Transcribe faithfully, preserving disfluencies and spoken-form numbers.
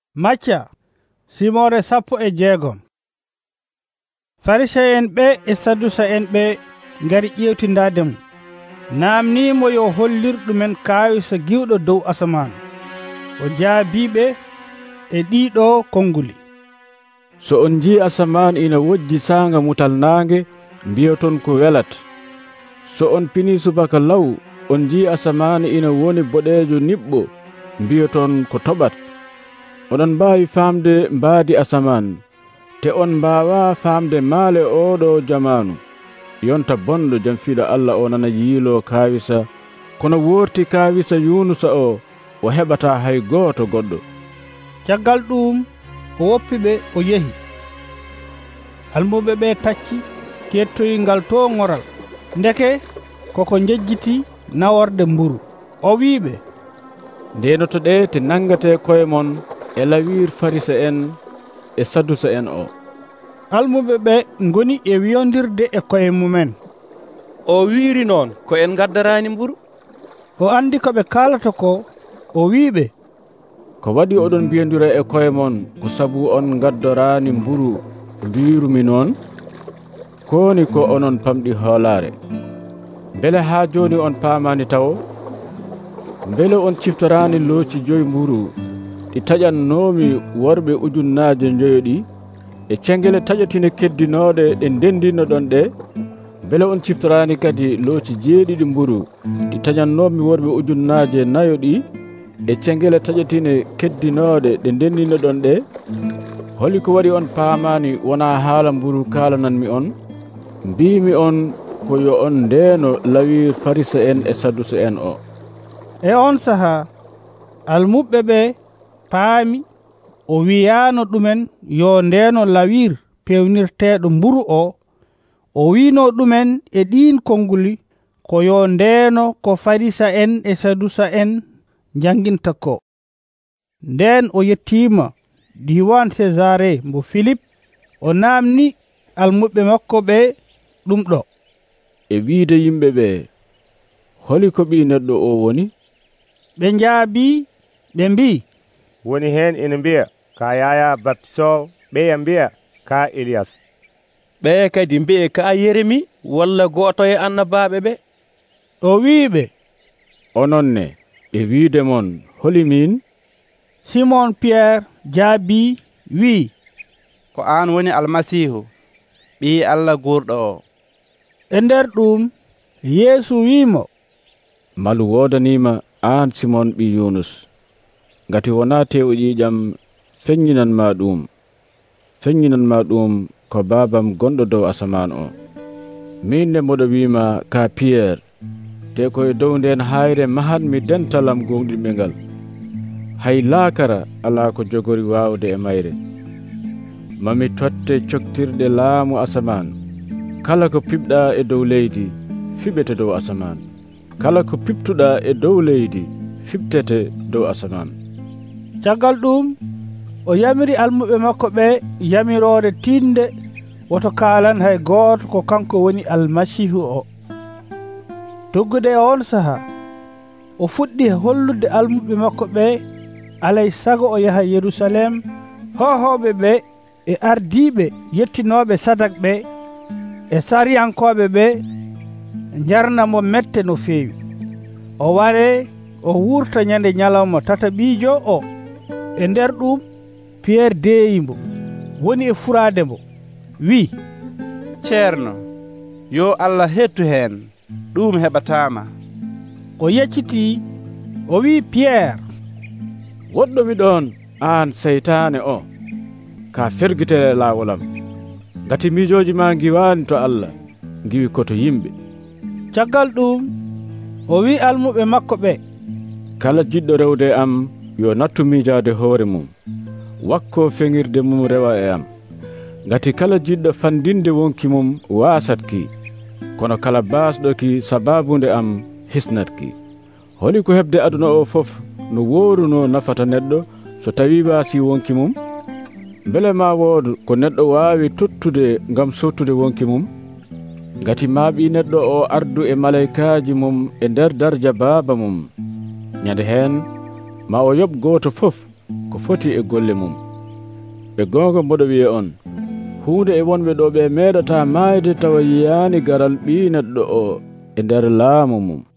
Macca simore sappo e jeegom. Fariseen ɓe e Saddusa en ɓe ngari ƴewtindademo, namnimo yo hollirɗumen kawisa giwɗo dow asaman. O jaabiɓe e ɗiɗo konguli: so on jii asaman ina wojji sanga mutal nange, mbiyoton ko welat. So on pini subaka law, on jii asaman ina woni boɗejo niɓɓo, mbiyoton ko toɓat. Oɗon mbawi famde mbaadi asaman, te on mbawa famde maale oɗo jamanu. Yonta bondo jam fiiɗo Allah o nana yiilo kawisa, kono worti kawisa Yunusa o, o heɓata hay goto goɗɗo. Caggal ɗum o woppiɓe o yehi. Almuɓe ɓe tacci kettoyingal to ŋoral, ndeke koko jejjiti naworde mburu. O wiɓe: ndenoto ɗe te nangate koye mon e lawir Farisa en e Saddusa en o. Almuɓe ɓe ngoni e wiyondirde e koye mumen. O wiiri noon ko en gaddarani mburu. O andi ko ɓe kalata ko, o wiɓe: ko waɗi oɗon mbiyondira e koye mon ko sabu on gaddorani mburu mbirumi noon? Koni ko onon pamɗi hoolare. Bele ha joni on paamani taw? Bele on ciftorani looci joyi mburu ɗi taƴannomi worɓe ujunnaje joyoɗi, e cengele taƴatine keddinoɗe ɗe ndendino ɗon ɗe? Bele on ciftorani kadi looci jeeɗiɗi mburu ɗi taƴannomi worɓe ujunnaje nayoɗi, e cengele taƴatine keddinoɗe ɗe ndendino ɗon ɗe? Holi ko waɗi on paamani wona haala mburu kalananmi on? Mbimi on ko yo on ndeno lawir Farisa en e Saddusa en o. E on saha almuɓe ɓe paami o wiyano ɗumen yo ndeno lawir pewnirteɗo mburu o. O wino ɗumen e ɗin konguli ko yo ndeno ko Farisa en e Saddusa en janginta ko. Nden o yettima diwan Cesare mbo Philip, o namni almuɓe makko ɓe ɗum ɗo. E wiide yimɓe ɓe, holi ko ɓi neɗɗo o woni? Ɓe njaabi ɓe mbi: woni hen ina mbiya ka Yaya baptisowo, ɓeya mbiya ka Elias, ɓe kadi mbiye ka Yeremi walla goto e annabaɓe ɓe. O wiɓe: ononne e wiide mon holi min? Simon Pierre jaabi wi: ko an woni Almasihu, ɓi Allah gurɗo o. E nder ɗum Yeesu wimo: malu wodanima an Simon ɓi Yunus, ngati wona tew ƴiƴam feññinanma ɗum, feññinanma ɗum ko babam gonɗo dow asaman o. Min ne moɗo wima ka Pierre, te koye dow nden hayre mahanmi dentalam gonɗinɓe ngal. Hay laakara ala ko jogori wawde e mayre. Mami totte coktirɗe laamu asaman. Kala ko piɓɗa e dow leydi fiɓete dow asaman, kala ko piptuɗa e dow leydi fiɓtete dow asaman. Caggal ɗum o yamiri almuɓe makko ɓe yamirore tinde woto kalan hay goto ko kanko woni Almasihu o. Doggude e on saha o fuɗɗi hollude almuɓe makko ɓe alay sago o yaha Yerusalem. Hohoɓe ɓe e ardiɓe yettinoɓe sadak ɓe e sariyankoɓe ɓe jarnamo mette no feewi. O ware o wurta ñande ñalawma tataɓijo o. E nder ɗum Pierre deyimo woni e furade mo, wi: ceerno, yo Allah hettu hen, ɗum heɓatama. O yecciti o wi Pierre: woɗɗomi ɗon an seytane o, ka fergitere lawolam, ngati miijoji ma giwani to Allah, giwi koto yimɓe. Caggal ɗum o wi almuɓe makko ɓe: kala jiɗɗo rewde am yo nattu miijade hoore mum, wakko feŋirde mum rewa e am. Ngati kala jiɗɗo fandinde wonki mum wasatki, kono kala basɗo ki sababunde am hisnatki. Holi ko hebde aduna o fof no woruno nafata neɗɗo so tawi wasi wonki mum? Bele ma woodu ko neɗɗo wawi tottude ngam sottude wonki mum? Ngati maaɓi neɗɗo o ardu e malaikaji mum e nder darja baaba mum. Ñande hen ma o yoɓ goto fof ko foti e golle mum. Ɓe gonga mboɗo wiye on, hunde e wonɓe ɗo ɓe meeɗata maayde tawa yiyani garal ɓi neɗɗo o e nder laamu mum.